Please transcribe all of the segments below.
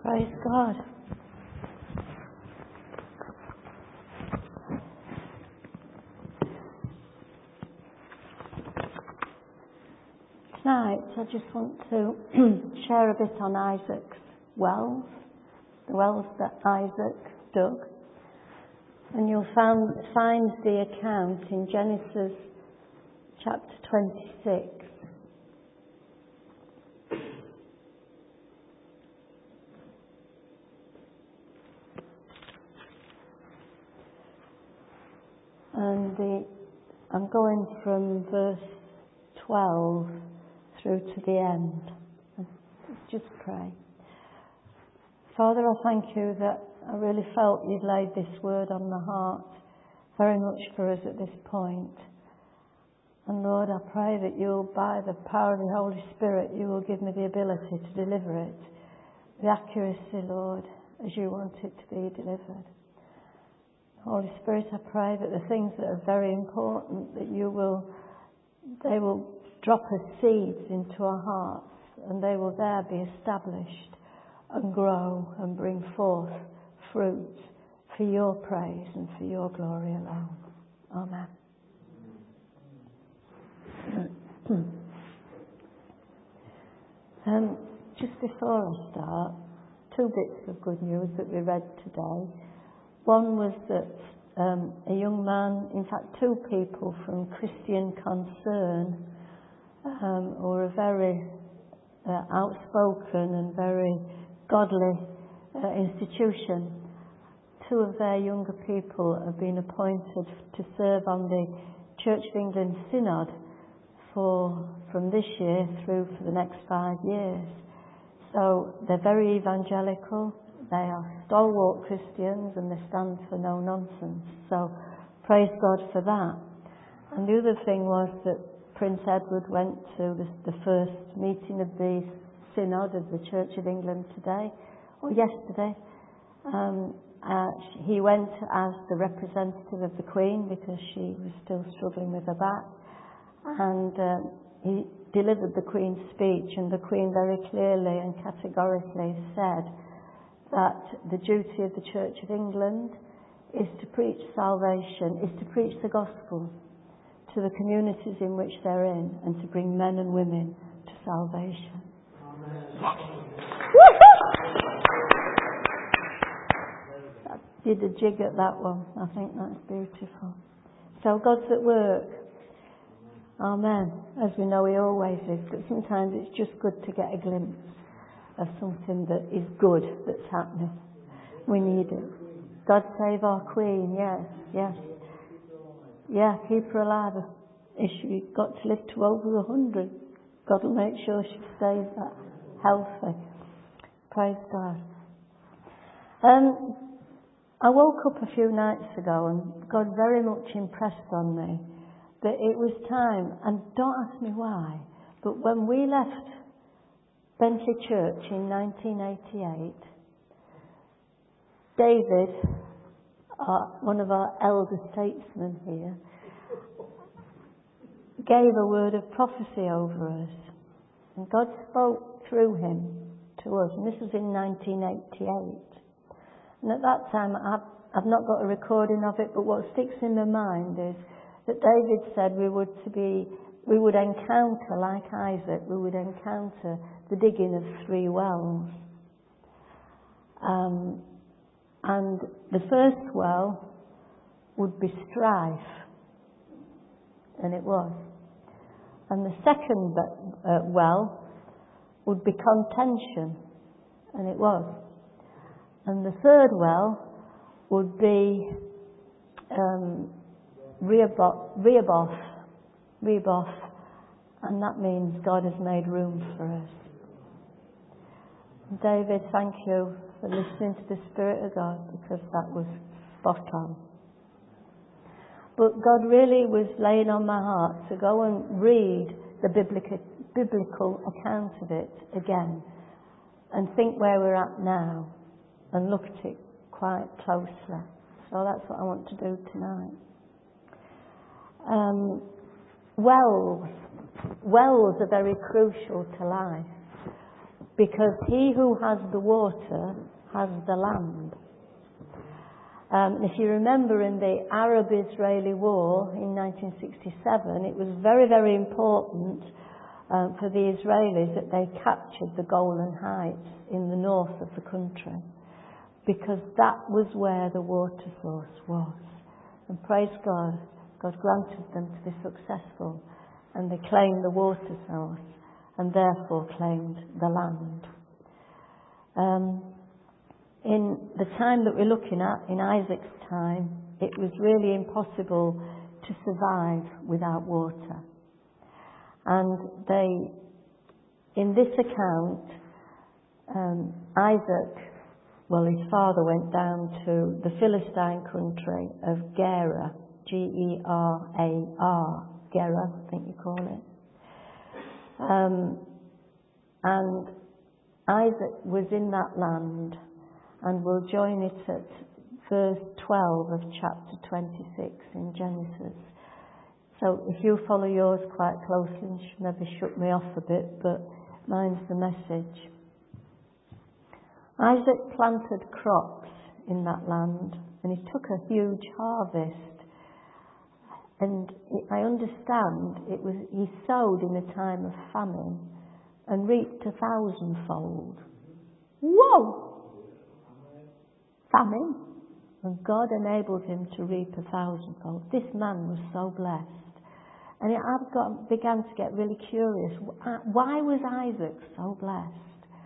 Praise God. Tonight I just want to share a bit on Isaac's wells, the wells that Isaac dug. And you'll find the account in Genesis chapter 26. And I'm going from verse 12 through to the end. Just pray. Father, I thank you that I really felt you'd laid this word on my heart very much for us at this point. And Lord, I pray that you'll, by the power of the Holy Spirit, you will give me the ability to deliver it, the accuracy, Lord, as you want it to be delivered. Holy Spirit, I pray that the things that are very important, that they will drop as seeds into our hearts, and they will there be established and grow and bring forth fruit for your praise and for your glory alone. Amen. Just before I start, two bits of good news that we read today. One was that a young man, in fact two people from Christian Concern, who are a very outspoken and very godly institution, two of their younger people have been appointed to serve on the Church of England Synod from this year through for the next 5 years. So they're very evangelical. They are stalwart Christians and they stand for no nonsense. So praise God for that. And the other thing was that Prince Edward went to the first meeting of the Synod of the Church of England yesterday. He went as the representative of the Queen because she was still struggling with her back. And he delivered the Queen's speech, and the Queen very clearly and categorically said that the duty of the Church of England is to preach salvation, is to preach the gospel to the communities in which they're in, and to bring men and women to salvation. Amen. I did a jig at that one. I think that's beautiful. So God's at work. Amen. As we know, He always is, but sometimes it's just good to get a glimpse of something that is good that's happening. We need it. God save our Queen, yes. Yeah, keep her alive. If she's got to live to over 100, God will make sure she stays that healthy. Praise God. I woke up a few nights ago and God very much impressed on me that it was time, and don't ask me why, but when we left Bentley Church in 1988, David, one of our elder statesmen here, gave a word of prophecy over us. And God spoke through him to us. And this was in 1988. And at that time, I've not got a recording of it, but what sticks in my mind is that David said we would encounter, like Isaac, we would encounter the digging of 3 wells. And the first well would be strife, and it was. And the second well would be contention, and it was. And the third well would be Rehoboth, and that means God has made room for us. David, thank you for listening to the Spirit of God, because that was spot on. But God really was laying on my heart to go and read the biblical account of it again and think where we're at now and look at it quite closely. So that's what I want to do tonight. Wells are very crucial to life. because he who has the water has the land. If you remember in the Arab-Israeli War in 1967, it was very, very important for the Israelis that they captured the Golan Heights in the north of the country, because that was where the water source was. And praise God, God granted them to be successful, and they claimed the water source and therefore claimed the land. In the time that we're looking at, in Isaac's time, it was really impossible to survive without water. And in this account, Isaac, his father went down to the Philistine country of Gerar, Gerar, Gerar, I think you call it. And Isaac was in that land, and we'll join it at verse 12 of chapter 26 in Genesis. So if you follow yours quite closely, and maybe shut me off a bit, but mine's the message. Isaac planted crops in that land, and he took a huge harvest. And I understand he sowed in a time of famine and reaped 1,000-fold. Whoa! Famine. And God enabled him to reap 1,000-fold. This man was so blessed. And I began to get really curious. Why was Isaac so blessed?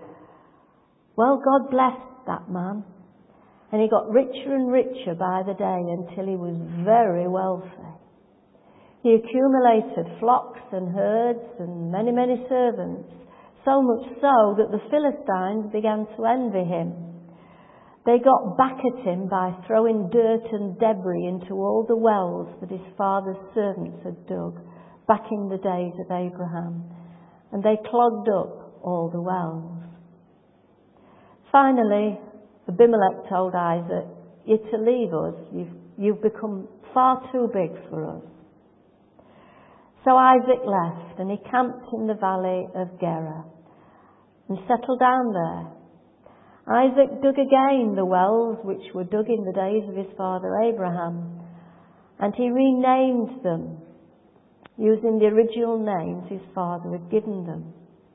Well, God blessed that man. And he got richer and richer by the day until he was very wealthy. He accumulated flocks and herds and many, many servants, so much so that the Philistines began to envy him. They got back at him by throwing dirt and debris into all the wells that his father's servants had dug back in the days of Abraham, and they clogged up all the wells. Finally, Abimelech told Isaac, "You're to leave us. You've become far too big for us." So Isaac left, and he camped in the valley of Gerar and settled down there. Isaac dug again the wells which were dug in the days of his father Abraham, and he renamed them using the original names his father had given them.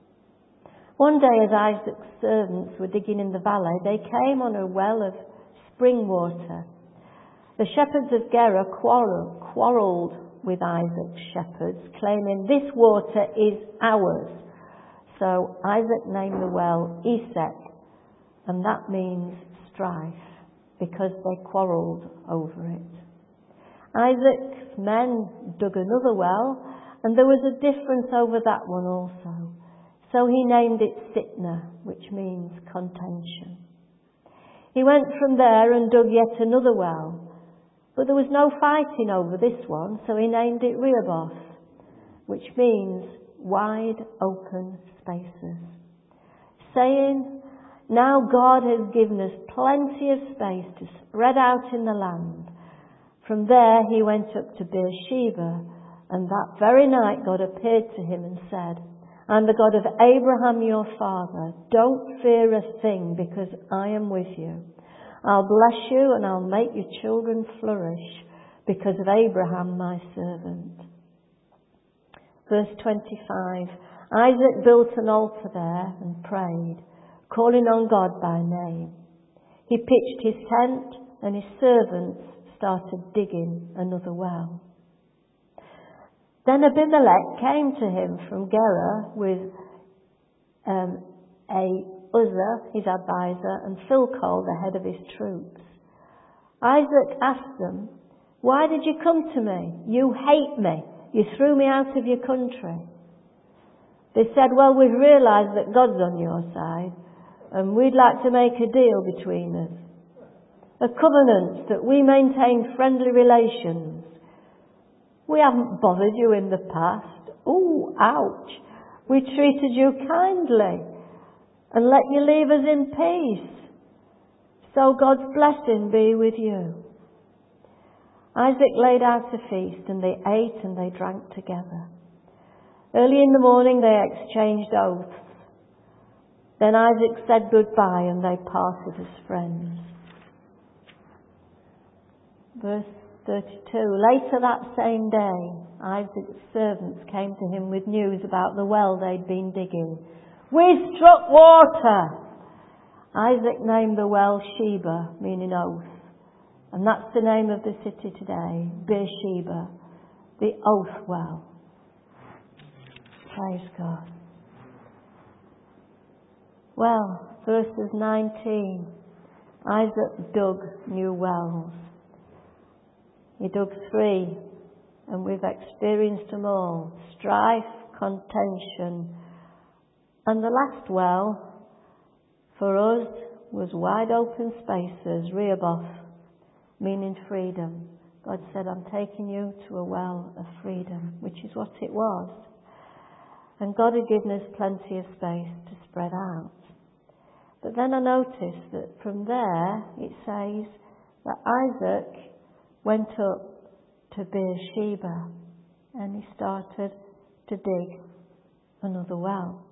One day, as Isaac's servants were digging in the valley, they came on a well of spring water. The shepherds of Gerar quarrelled with Isaac's shepherds, claiming, "This water is ours." So Isaac named the well Esek, and that means strife, because they quarrelled over it. Isaac's men dug another well, and there was a difference over that one also. So he named it Sitnah, which means contention. He went from there and dug yet another well, but there was no fighting over this one, so he named it Rehoboth, which means wide open spaces, saying, "Now God has given us plenty of space to spread out in the land." From there he went up to Beersheba, and that very night God appeared to him and said, "I'm the God of Abraham your father. Don't fear a thing, because I am with you. I'll bless you and I'll make your children flourish because of Abraham my servant." Verse 25, Isaac built an altar there and prayed, calling on God by name. He pitched his tent, and his servants started digging another well. Then Abimelech came to him from Gerar with Uzzah, his advisor, and Philcol, the head of his troops. Isaac asked them, "Why did you come to me? You hate me. You threw me out of your country." They said, "Well, we've realised that God's on your side, and we'd like to make a deal between us. A covenant that we maintain friendly relations. We haven't bothered you in the past. Ooh, ouch. We treated you kindly and let you leave us in peace. So God's blessing be with you." Isaac laid out a feast, and they ate and they drank together. Early in the morning they exchanged oaths. Then Isaac said goodbye and they parted as friends. Verse 32. Later that same day, Isaac's servants came to him with news about the well they'd been digging. "We struck water!" Isaac named the well Sheba, meaning oath. And that's the name of the city today, Beersheba, the oath well. Praise God. Well, verses 19. Isaac dug new wells. He dug 3, and we've experienced them all. Strife, contention. And the last well, for us, was wide open spaces, Rehoboth, meaning freedom. God said, I'm taking you to a well of freedom, which is what it was. And God had given us plenty of space to spread out. But then I noticed that from there, it says that Isaac went up to Beersheba and he started to dig another well.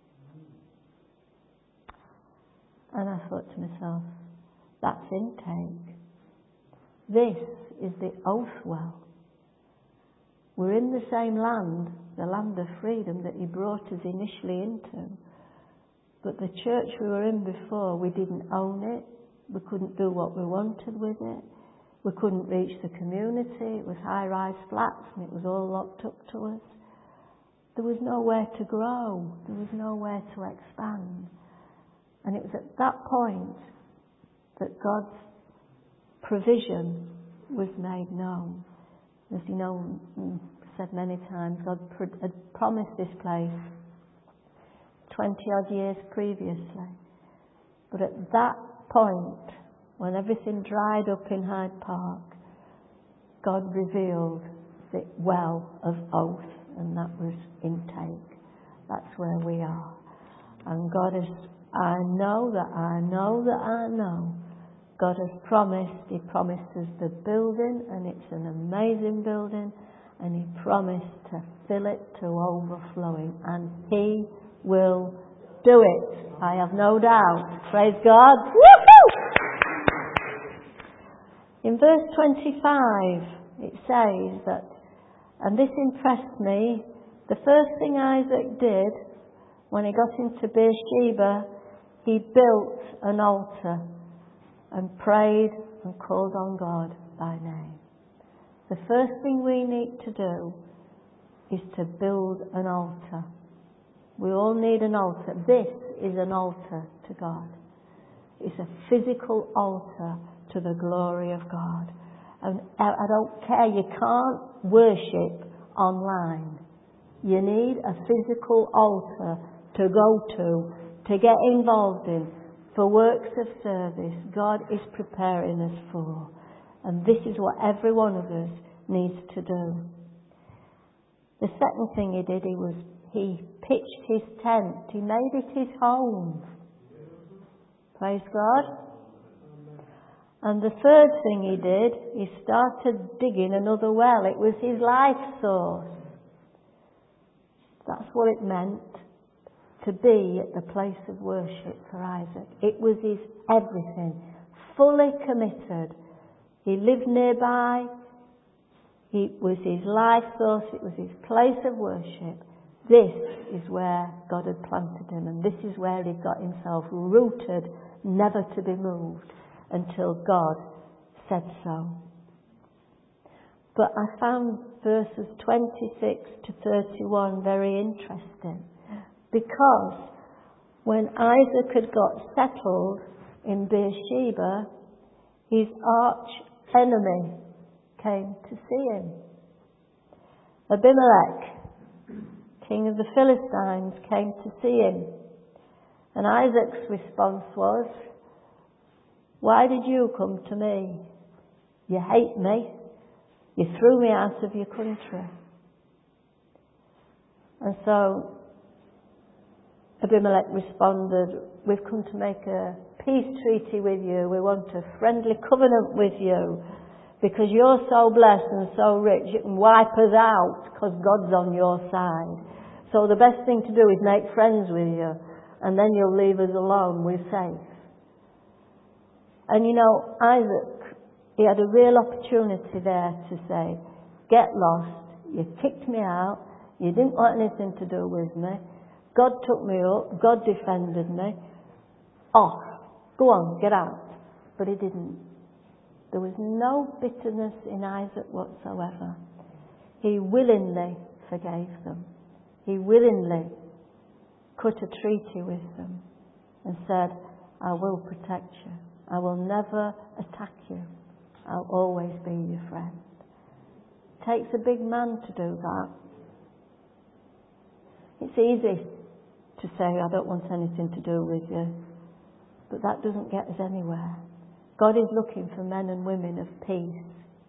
And I thought to myself, that's intake. This is the oath well. We're in the same land, the land of freedom that he brought us initially into. But the church we were in before, we didn't own it. We couldn't do what we wanted with it. We couldn't reach the community. It was high-rise flats and it was all locked up to us. There was nowhere to grow. There was nowhere to expand. And it was at that point that God's provision was made known. As you know, said many times, God had promised this place 20 odd years previously. But at that point, when everything dried up in Hyde Park, God revealed the well of oath, and that was intake. That's where we are. And God has, I know, God has promised. He promised us the building, and it's an amazing building, and He promised to fill it to overflowing, and He will do it. I have no doubt. Praise God. Woohoo! In verse 25, it says that, and this impressed me, the first thing Isaac did when he got into Beersheba, he built an altar and prayed and called on God by name. The first thing we need to do is to build an altar. We all need an altar. This is an altar to God. It's a physical altar to the glory of God. And I don't care, you can't worship online. You need a physical altar to go to get involved in, for works of service God is preparing us for. And this is what every one of us needs to do. The second thing he did, he pitched his tent. He made it his home. Praise God. And the third thing he did, he started digging another well. It was his life source. That's what it meant to be at the place of worship for Isaac. It was his everything, fully committed. He lived nearby. It was his life source. It was his place of worship. This is where God had planted him, and this is where he got himself rooted, never to be moved until God said so. But I found verses 26 to 31 very interesting, because when Isaac had got settled in Beersheba, his arch enemy came to see him. Abimelech, king of the Philistines, came to see him. And Isaac's response was, "Why did you come to me? You hate me. You threw me out of your country." And so Abimelech responded, "We've come to make a peace treaty with you. We want a friendly covenant with you. Because you're so blessed and so rich, you can wipe us out because God's on your side. So the best thing to do is make friends with you. and then you'll leave us alone, we're safe. And you know, Isaac, he had a real opportunity there to say, get lost, you kicked me out, you didn't want anything to do with me, God took me up, God defended me, off, go on, get out. But he didn't. There was no bitterness in Isaac whatsoever. He willingly forgave them. He willingly cut a treaty with them and said, I will protect you. I will never attack you. I'll always be your friend. It takes a big man to do that. It's easy to say, I don't want anything to do with you. But that doesn't get us anywhere. God is looking for men and women of peace.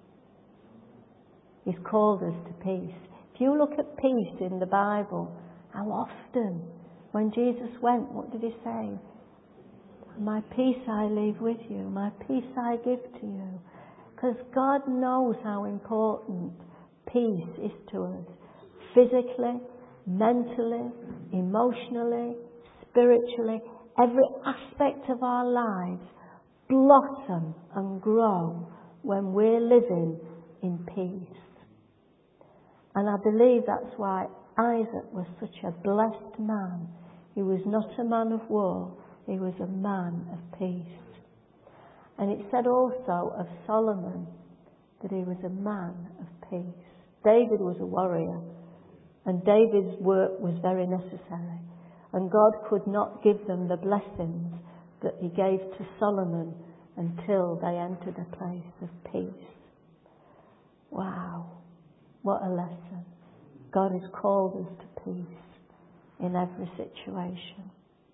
He's called us to peace. If you look at peace in the Bible, how often, when Jesus went, what did he say? My peace I leave with you, my peace I give to you. Because God knows how important peace is to us. Physically, mentally, emotionally, spiritually, every aspect of our lives blossom and grow when we're living in peace. And I believe that's why Isaac was such a blessed man. He was not a man of war, he was a man of peace. And it said also of Solomon that he was a man of peace. David was a warrior, and David's work was very necessary. And God could not give them the blessings that he gave to Solomon until they entered a place of peace. Wow, what a lesson. God has called us to peace in every situation.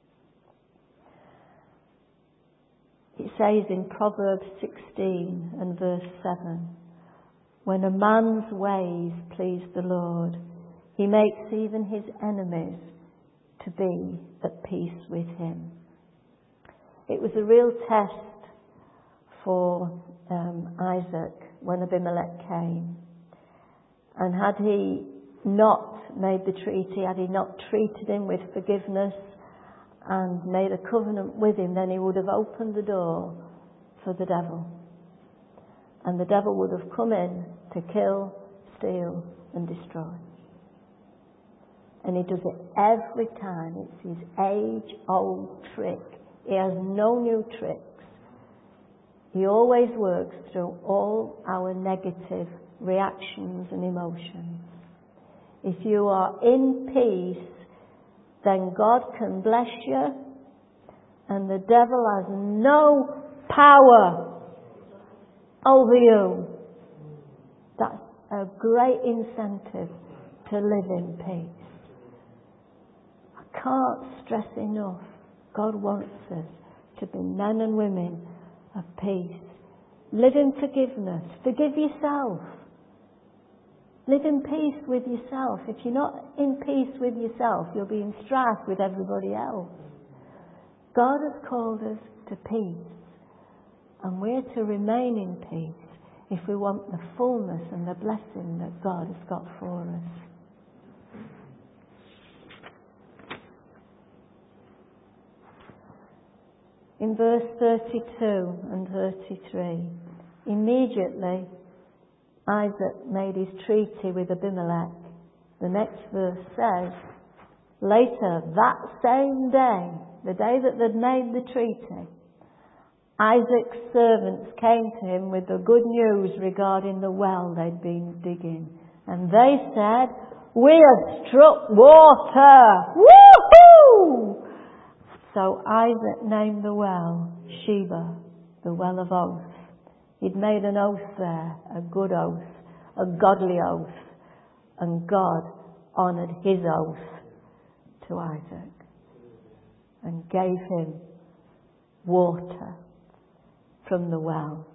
It says in Proverbs 16 and verse 7, when a man's ways please the Lord, he makes even his enemies to be at peace with him. It was a real test for Isaac when Abimelech came. And had he not made the treaty, had he not treated him with forgiveness and made a covenant with him, then he would have opened the door for the devil. And the devil would have come in to kill, steal and destroy. And he does it every time. It's his age-old trick. He has no new tricks. He always works through all our negative reactions and emotions. If you are in peace, then God can bless you, and the devil has no power over you. That's a great incentive to live in peace. I can't stress enough, God wants us to be men and women of peace. Live in forgiveness. Forgive yourself. Live in peace with yourself. If you're not in peace with yourself, you'll be in strife with everybody else. God has called us to peace, and we're to remain in peace if we want the fullness and the blessing that God has got for us. In verse 32 and 33, immediately Isaac made his treaty with Abimelech. The next verse says, later that same day, the day that they'd made the treaty, Isaac's servants came to him with the good news regarding the well they'd been digging. And they said, we have struck water! Woohoo! So Isaac named the well Sheba, the well of oath. He'd made an oath there, a good oath, a godly oath, and God honoured his oath to Isaac and gave him water from the well.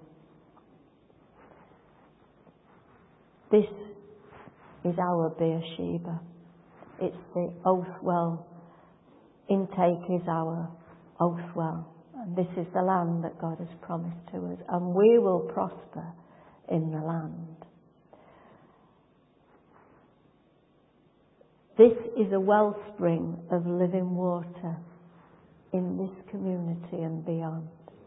This is our Beersheba. It's the oath well. Intake is our oath well. And this is the land that God has promised to us. And we will prosper in the land. This is a wellspring of living water. in this community and beyond.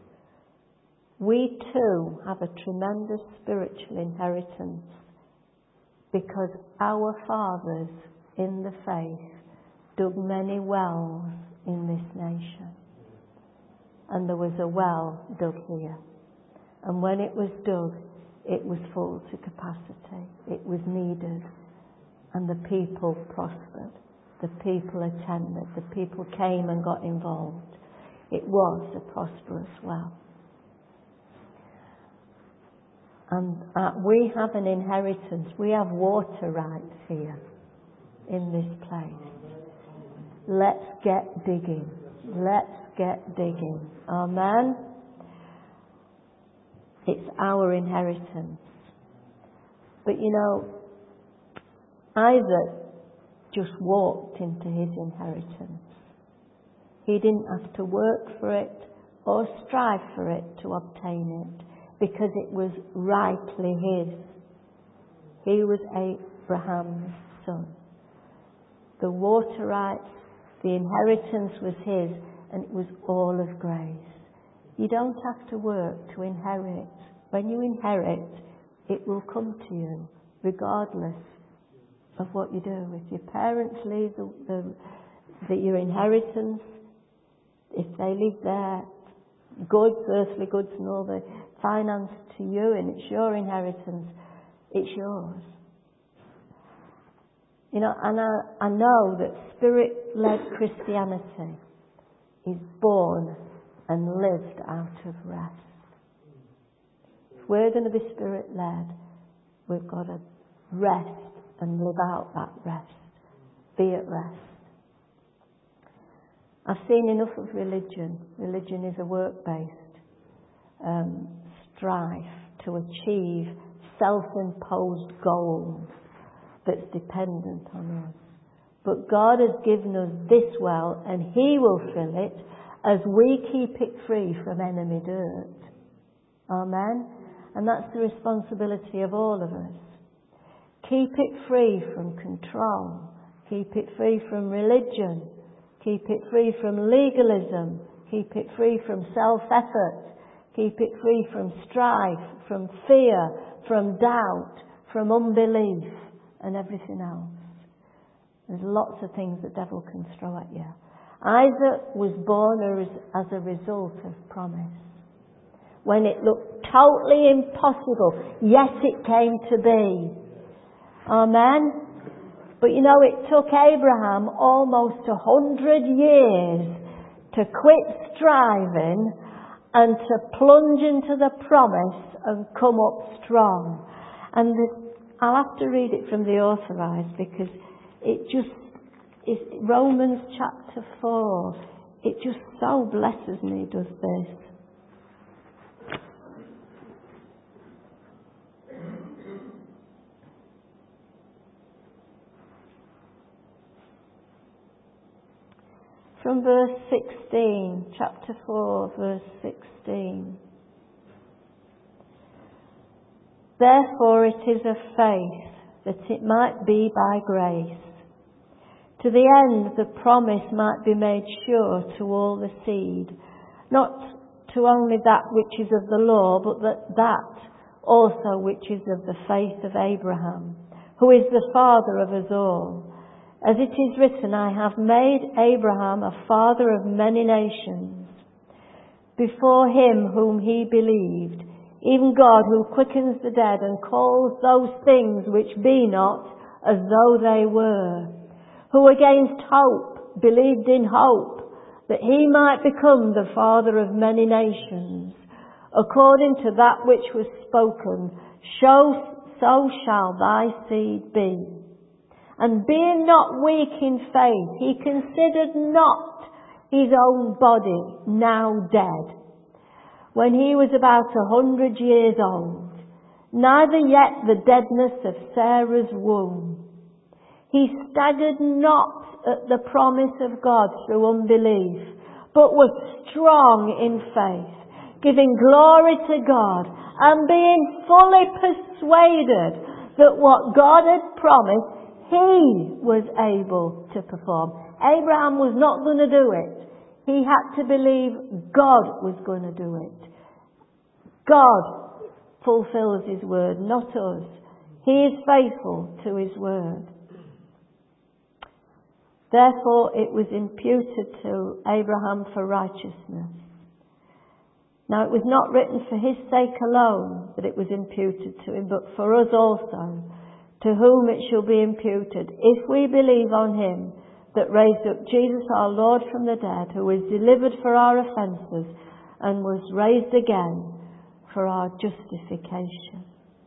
We too have a tremendous spiritual inheritance because our fathers in the faith dug many wells in this nation. And there was a well dug here. And when it was dug, it was full to capacity. It was needed. And the people prospered. The people attended. The people came and got involved. It was a prosperous well. And we have an inheritance. We have water rights here in this place. Let's get digging. Let's get digging. Amen? It's our inheritance. But you know, Isaac just walked into his inheritance. He didn't have to work for it or strive for it to obtain it because it was rightly his. He was Abraham's son. The water rights, the inheritance was his, and it was all of grace. You don't have to work to inherit. When you inherit, it will come to you, regardless of what you do. If your parents leave your inheritance, if they leave their goods, earthly goods and all the finance to you, and it's your inheritance, it's yours. You know, and I know that Spirit-led Christianity is born and lived out of rest. If we're going to be Spirit-led, we've got to rest and live out that rest. Be at rest. I've seen enough of religion. Religion is a work-based strife to achieve self-imposed goals that's dependent on us. But God has given us this well, and He will fill it as we keep it free from enemy dirt. Amen? And that's the responsibility of all of us. Keep it free from control. Keep it free from religion. Keep it free from legalism. Keep it free from self-effort. Keep it free from strife, from fear, from doubt, from unbelief, and everything else. There's lots of things the devil can throw at you. Isaac was born as a result of promise. When it looked totally impossible, yet it came to be. Amen? But you know, it took Abraham almost 100 years to quit striving and to plunge into the promise and come up strong. And I'll have to read it from the Authorized because it just is Romans chapter 4. It just so blesses me, does this. From verse 16, chapter 4, verse 16. Therefore it is of faith, that it might be by grace, to the end the promise might be made sure to all the seed, not to only that which is of the law, but that also which is of the faith of Abraham, who is the father of us all. As it is written, I have made Abraham a father of many nations, before him whom he believed, even God who quickens the dead and calls those things which be not as though they were, who against hope believed in hope, that he might become the father of many nations, according to that which was spoken, so shall thy seed be. And being not weak in faith, he considered not his own body now dead, when he was about 100 years old, neither yet the deadness of Sarah's womb. He staggered not at the promise of God through unbelief, but was strong in faith, giving glory to God, and being fully persuaded that what God had promised, He was able to perform. Abraham was not going to do it. He had to believe God was going to do it. God fulfills His word, not us. He is faithful to His word. Therefore it was imputed to Abraham for righteousness. Now it was not written for his sake alone that it was imputed to him, but for us also, to whom it shall be imputed, if we believe on Him that raised up Jesus our Lord from the dead, who was delivered for our offences and was raised again for our justification.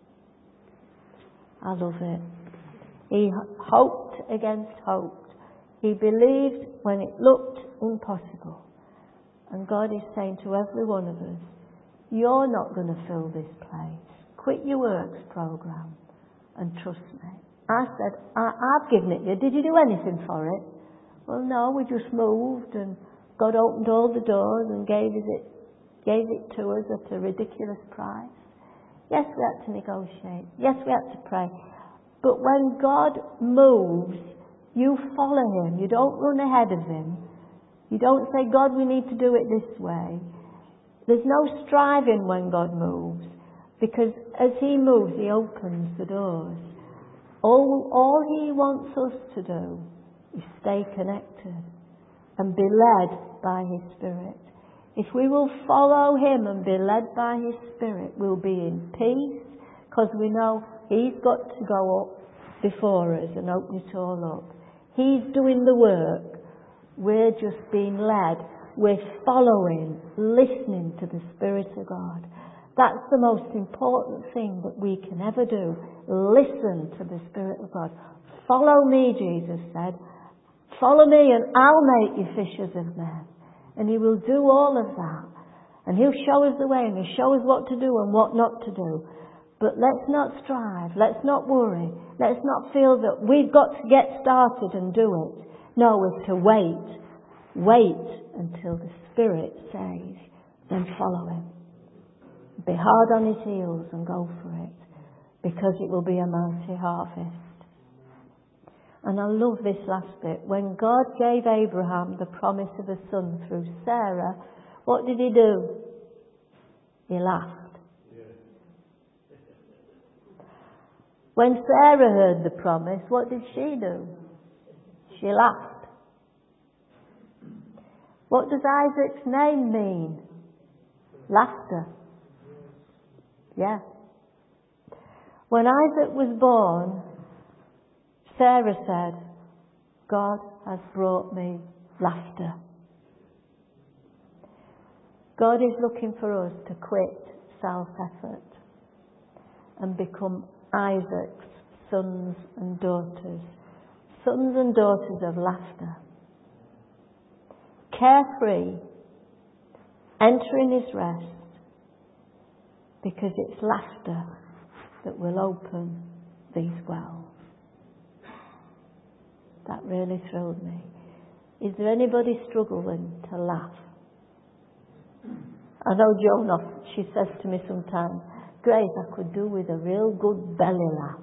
I love it. He hoped against hope. He believed when it looked impossible. And God is saying to every one of us, you're not going to fill this place. Quit your works program and trust me. I said, I've given it you. Did you do anything for it? Well, no, we just moved and God opened all the doors and gave it to us at a ridiculous price. Yes, we had to negotiate. Yes, we had to pray. But when God moves, you follow Him. You don't run ahead of Him. You don't say, God, we need to do it this way. There's no striving when God moves, because as He moves, He opens the doors. All He wants us to do is stay connected and be led by His Spirit. If we will follow Him and be led by His Spirit, we'll be in peace, because we know He's got to go up before us and open it all up. He's doing the work. We're just being led. We're following, listening to the Spirit of God. That's the most important thing that we can ever do. Listen to the Spirit of God. Follow me, Jesus said. Follow me and I'll make you fishers of men. And He will do all of that. And He'll show us the way and He'll show us what to do and what not to do. But let's not strive. Let's not worry. Let's not feel that we've got to get started and do it. No, we're to wait. Wait until the Spirit says, then follow Him. Be hard on His heels and go for it, because it will be a mighty harvest. And I love this last bit. When God gave Abraham the promise of a son through Sarah, what did He do? He laughed. When Sarah heard the promise, what did she do? She laughed. What does Isaac's name mean? Laughter. Yeah. When Isaac was born, Sarah said, God has brought me laughter. God is looking for us to quit self-effort and become Isaac's sons and daughters of laughter. Carefree, entering His rest, because it's laughter that will open these wells. That really thrilled me. Is there anybody struggling to laugh? I know Joan, she says to me sometimes, Grace, I could do with a real good belly laugh.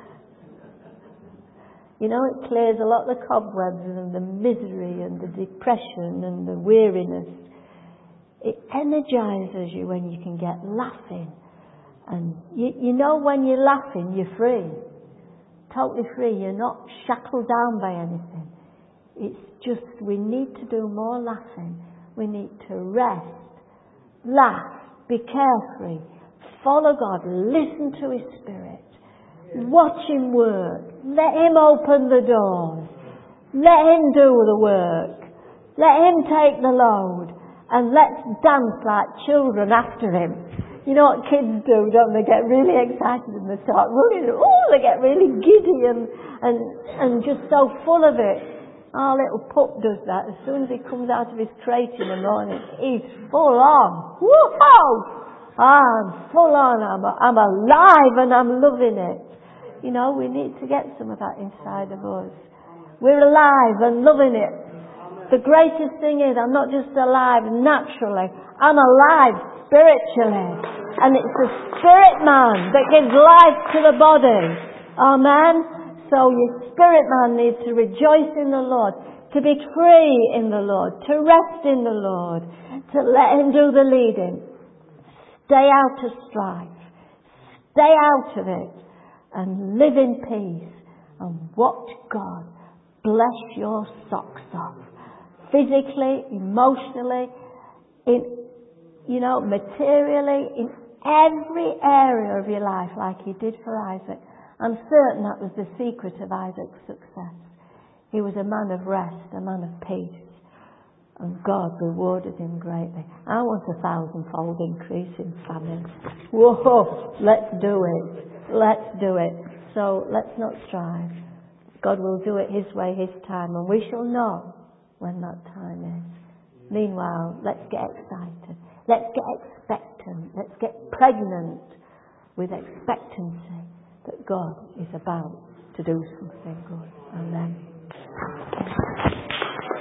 You know, it clears a lot of the cobwebs and the misery and the depression and the weariness. It energizes you when you can get laughing. And you know when you're laughing, you're free. Totally free. You're not shackled down by anything. It's just we need to do more laughing. We need to rest. Laugh. Be carefree. Follow God. Listen to His Spirit. Watch Him work. Let Him open the doors. Let Him do the work. Let Him take the load. And let's dance like children after Him. You know what kids do, don't they? Get really excited and they start running. Oh, they get really giddy and just so full of it. Our little pup does that. As soon as he comes out of his crate in the morning, he's full on. Woohoo! I'm full on. I'm alive and I'm loving it. You know, we need to get some of that inside of us. We're alive and loving it. The greatest thing is I'm not just alive naturally. I'm alive spiritually. And it's the spirit man that gives life to the body. Amen? So your spirit man needs to rejoice in the Lord. to be free in the Lord, to rest in the Lord, to let Him do the leading. Stay out of strife. Stay out of it and live in peace and watch God bless your socks off. Physically, emotionally, materially, in every area of your life, like He did for Isaac. I'm certain that was the secret of Isaac's success. He was a man of rest, a man of peace, and God rewarded him greatly. I want 1,000-fold increase in famine. Whoa, let's do it. Let's do it. So let's not strive. God will do it His way, His time, and we shall know when that time is. Meanwhile, let's get excited. Let's get expectant. Let's get pregnant with expectancy that God is about to do something good. Amen.